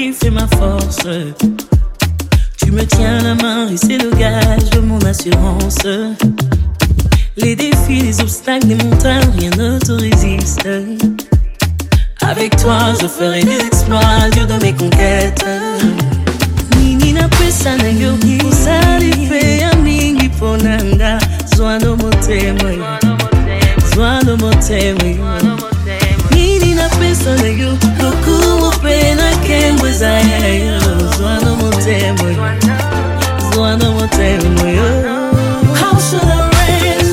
qui fait ma force. Tu me tiens la main et c'est le gage de mon assurance. Les défis, les obstacles, les montagnes, rien ne te résiste. Avec toi, je ferai des exploits, Dieu de mes conquêtes. Nina pesa na yo, usalipe ya mingi ponanga. Zwano motemo, zwano motemo. Nina pesa na yo, lokumo pena kembwe zayo. Zwano motemo, zwano motemo yo. How should I raise?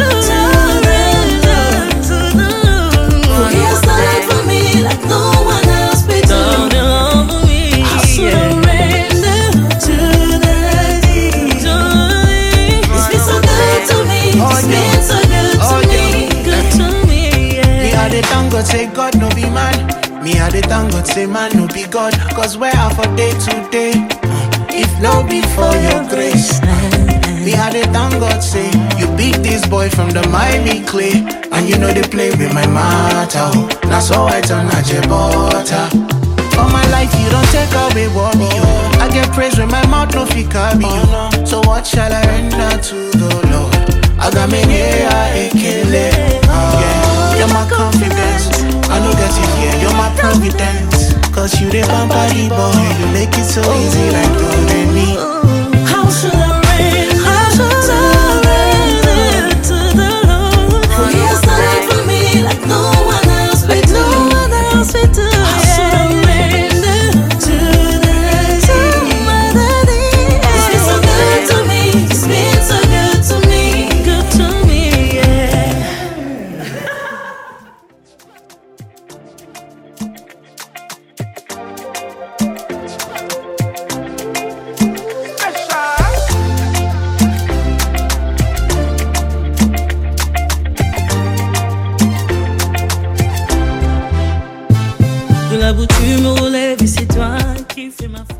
Say God no be man. Me I dey thank God say man no be God. Cause where I for day to day, if no be for your grace. Me I dey thank God say you beat this boy from the Miami clay. And you know they play with my matter. That's how I turn at your butter. For my life you don't take away worry. I get praise when my mouth no fit carry you. So what shall I render to the Lord? I got me here ekele. You're my confidence, I know that you here, you're my providence. Cause you the body boy, you make it so easy like doing me. How should I raise? How should I raise to the Lord? For he has done it for me like no one else will do. How should I raise to my daddy? It's been so good to me, it's been so good to me, good to me, yeah. De la boue tu me relèves et c'est toi qui fais ma